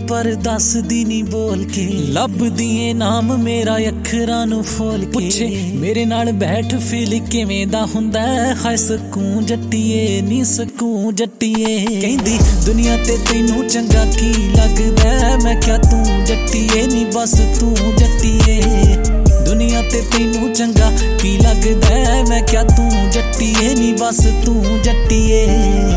पर दसदी नी बोल के, लभदी ए नाम मेरा अखरां नू फोल के। पुछे मेरे नाल बैठ फील किवें दा हुंदा है, हाय सकून जट्टीए नी सकून जट्टीए। कहंदी दुनिया ते तैनू चंगा की लगदा है, मैं क्या तू जट्टीए नी बस तू जट्टीए। दुनिया ते तैनू चंगा की लगदा है, मैं क्या तू जट्टीए नी बस तू जट्टीए।